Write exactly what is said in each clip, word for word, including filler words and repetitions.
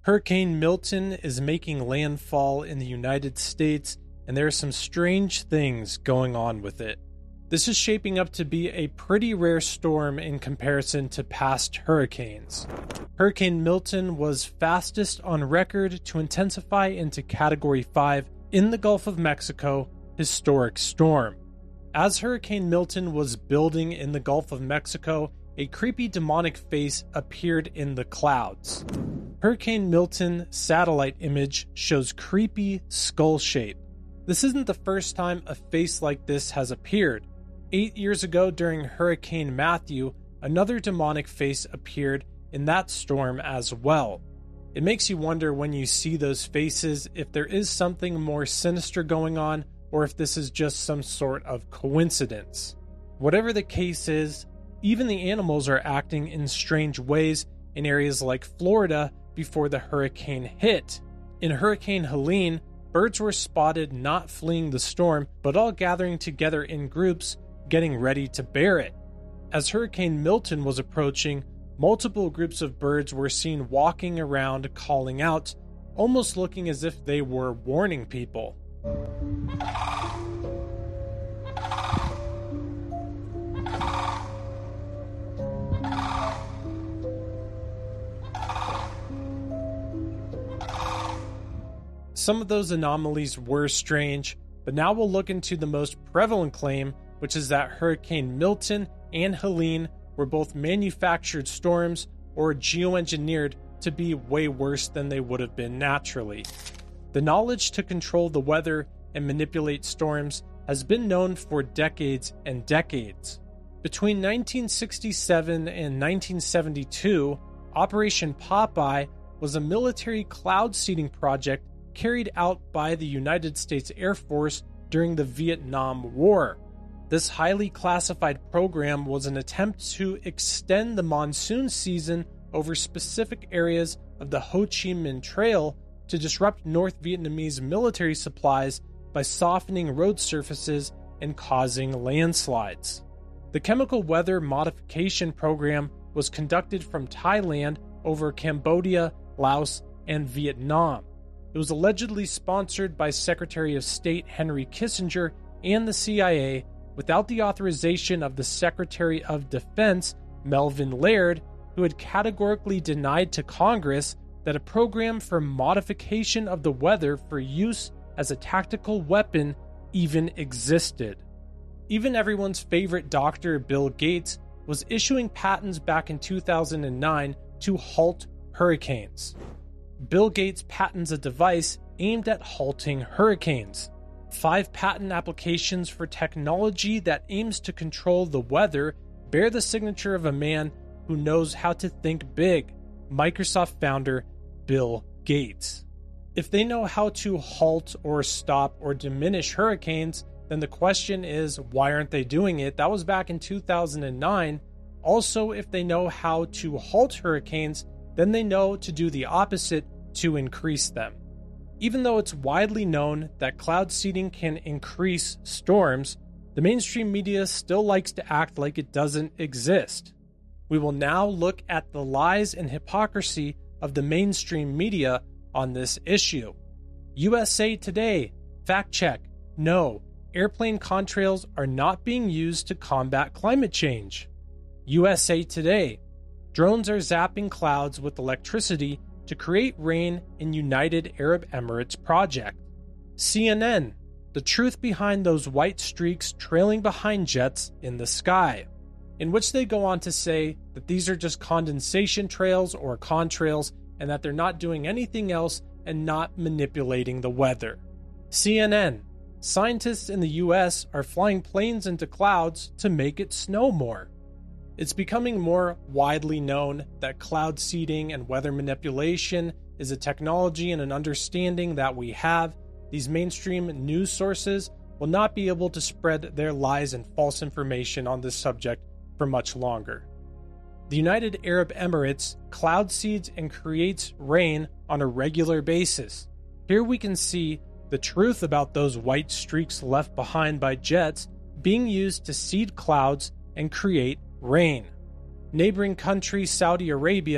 Hurricane Milton is making landfall in the United States, and there are some strange things going on with it. This is shaping up to be a pretty rare storm in comparison to past hurricanes. Hurricane Milton was fastest on record to intensify into Category five in the Gulf of Mexico historic storm. As Hurricane Milton was building in the Gulf of Mexico, a creepy demonic face appeared in the clouds. Hurricane Milton satellite image shows creepy skull shape. This isn't the first time a face like this has appeared. Eight years ago during Hurricane Matthew, another demonic face appeared in that storm as well. It makes you wonder when you see those faces if there is something more sinister going on or if this is just some sort of coincidence. Whatever the case is, even the animals are acting in strange ways in areas like Florida before the hurricane hit. In Hurricane Helene, birds were spotted not fleeing the storm, but all gathering together in groups, getting ready to bear it. As Hurricane Milton was approaching, multiple groups of birds were seen walking around calling out, almost looking as if they were warning people. Some of those anomalies were strange, but now we'll look into the most prevalent claim, which is that Hurricane Milton and Helene were both manufactured storms or geoengineered to be way worse than they would have been naturally. The knowledge to control the weather and manipulate storms has been known for decades and decades. Between nineteen sixty-seven and nineteen seventy-two, Operation Popeye was a military cloud seeding project carried out by the United States Air Force during the Vietnam War. This highly classified program was an attempt to extend the monsoon season over specific areas of the Ho Chi Minh Trail to disrupt North Vietnamese military supplies by softening road surfaces and causing landslides. The chemical weather modification program was conducted from Thailand over Cambodia, Laos, and Vietnam. It was allegedly sponsored by Secretary of State Henry Kissinger and the C I A without the authorization of the Secretary of Defense, Melvin Laird, who had categorically denied to Congress that a program for modification of the weather for use as a tactical weapon even existed. Even everyone's favorite doctor, Bill Gates, was issuing patents back in two thousand nine to halt hurricanes. Bill Gates patents a device aimed at halting hurricanes. Five patent applications for technology that aims to control the weather bear the signature of a man who knows how to think big, Microsoft founder Bill Gates. If they know how to halt or stop or diminish hurricanes, then the question is, why aren't they doing it? That was back in two thousand nine. Also, if they know how to halt hurricanes, then they know to do the opposite to increase them. Even though it's widely known that cloud seeding can increase storms, the mainstream media still likes to act like it doesn't exist. We will now look at the lies and hypocrisy of the mainstream media on this issue. U S A Today, fact check, no, airplane contrails are not being used to combat climate change. U S A Today, drones are zapping clouds with electricity to create rain in United Arab Emirates project. C N N, the truth behind those white streaks trailing behind jets in the sky, in which they go on to say that these are just condensation trails or contrails and that they're not doing anything else and not manipulating the weather. C N N, scientists in the U S are flying planes into clouds to make it snow more. It's becoming more widely known that cloud seeding and weather manipulation is a technology and an understanding that we have. These mainstream news sources will not be able to spread their lies and false information on this subject for much longer. The United Arab Emirates cloud seeds and creates rain on a regular basis. Here we can see the truth about those white streaks left behind by jets being used to seed clouds and create rain. Neighboring country Saudi Arabia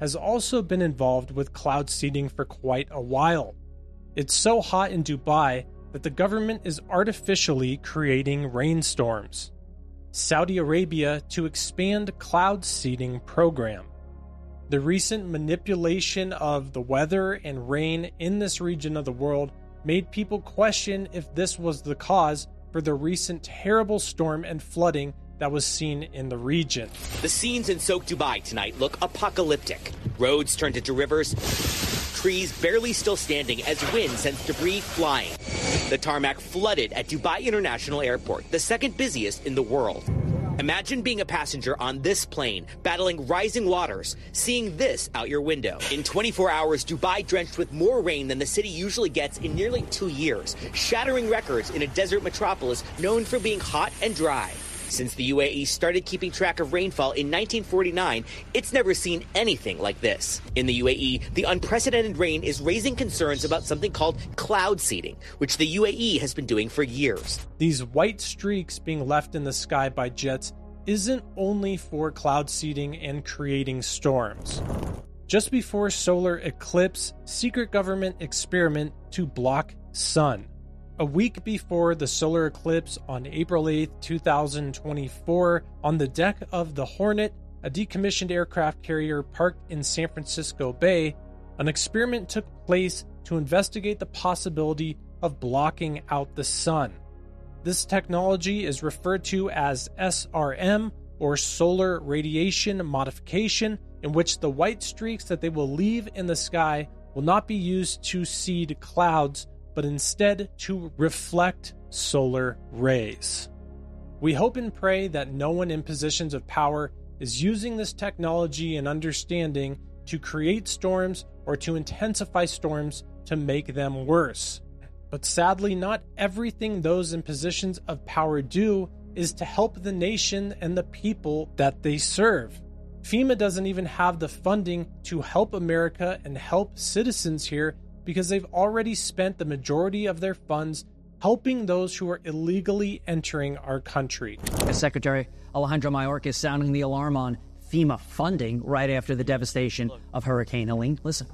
has also been involved with cloud seeding for quite a while. It's so hot in Dubai that the government is artificially creating rainstorms. Saudi Arabia to expand cloud seeding program. The recent manipulation of the weather and rain in this region of the world made people question if this was the cause for the recent terrible storm and flooding that was seen in the region. The scenes in Soak Dubai tonight look apocalyptic. Roads turned into rivers, trees barely still standing as wind sends debris flying. The tarmac flooded at Dubai International Airport, the second busiest in the world. Imagine being a passenger on this plane, battling rising waters, seeing this out your window. In twenty-four hours, Dubai drenched with more rain than the city usually gets in nearly two years, shattering records in a desert metropolis known for being hot and dry. Since the U A E started keeping track of rainfall in nineteen forty-nine, it's never seen anything like this. In the U A E, the unprecedented rain is raising concerns about something called cloud seeding, which the U A E has been doing for years. These white streaks being left in the sky by jets isn't only for cloud seeding and creating storms. Just before solar eclipse, secret government experiment to block sun. A week before the solar eclipse on April eighth, two thousand twenty-four, on the deck of the Hornet, a decommissioned aircraft carrier parked in San Francisco Bay, an experiment took place to investigate the possibility of blocking out the sun. This technology is referred to as S R M, or solar radiation modification, in which the white streaks that they will leave in the sky will not be used to seed clouds, but instead to reflect solar rays. We hope and pray that no one in positions of power is using this technology and understanding to create storms or to intensify storms to make them worse. But sadly, not everything those in positions of power do is to help the nation and the people that they serve. FEMA doesn't even have the funding to help America and help citizens here because they've already spent the majority of their funds helping those who are illegally entering our country. Secretary Alejandro Mayorkas sounding the alarm on FEMA funding right after the devastation of Hurricane Helene. Listen.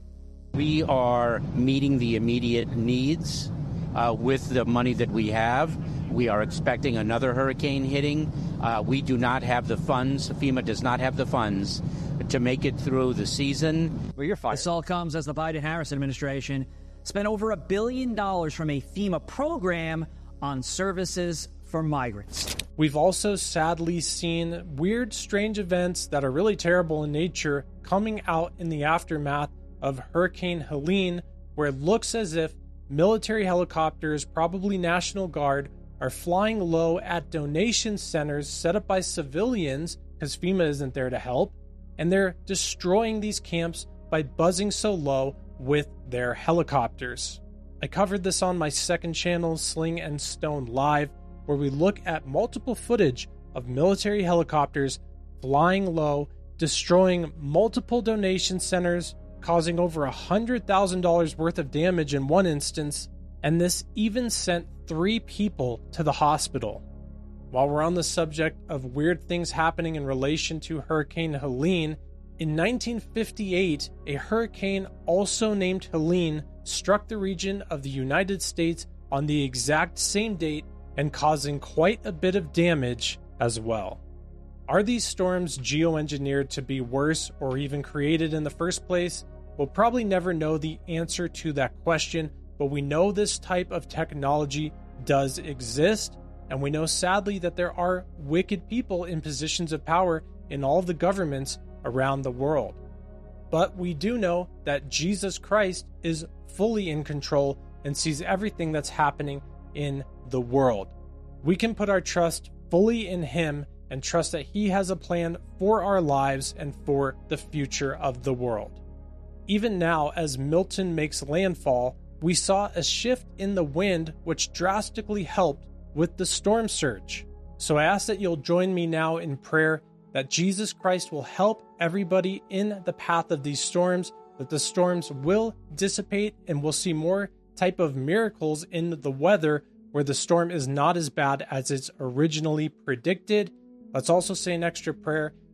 We are meeting the immediate needs uh, with the money that we have. We are expecting another hurricane hitting. Uh, we do not have the funds. FEMA does not have the funds to make it through the season. Well, you're fired. This all comes as the Biden-Harris administration spent over a billion dollars from a FEMA program on services for migrants. We've also sadly seen weird, strange events that are really terrible in nature coming out in the aftermath of Hurricane Helene, where it looks as if military helicopters, probably National Guard, are flying low at donation centers set up by civilians because FEMA isn't there to help, and they're destroying these camps by buzzing so low with their helicopters. I covered this on my second channel, Sling and Stone Live, where we look at multiple footage of military helicopters flying low, destroying multiple donation centers, causing over one hundred thousand dollars worth of damage in one instance, and this even sent three people to the hospital. While we're on the subject of weird things happening in relation to Hurricane Helene, in nineteen fifty-eight, a hurricane also named Helene struck the region of the United States on the exact same date and causing quite a bit of damage as well. Are these storms geoengineered to be worse or even created in the first place? We'll probably never know the answer to that question, but we know this type of technology does exist, and we know sadly that there are wicked people in positions of power in all of the governments around the world. But we do know that Jesus Christ is fully in control and sees everything that's happening in the world. We can put our trust fully in Him and trust that He has a plan for our lives and for the future of the world. Even now, as Milton makes landfall, we saw a shift in the wind which drastically helped with the storm surge. So I ask that you'll join me now in prayer that Jesus Christ will help everybody in the path of these storms, that the storms will dissipate and we'll see more type of miracles in the weather where the storm is not as bad as it's originally predicted. Let's also say an extra prayer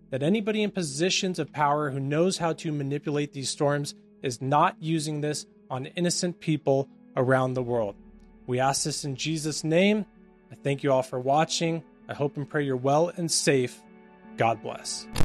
that anybody in positions of power who knows how to manipulate these storms is not using this on innocent people around the world. We ask this in Jesus' name. I thank you all for watching. I hope and pray you're well and safe. God bless.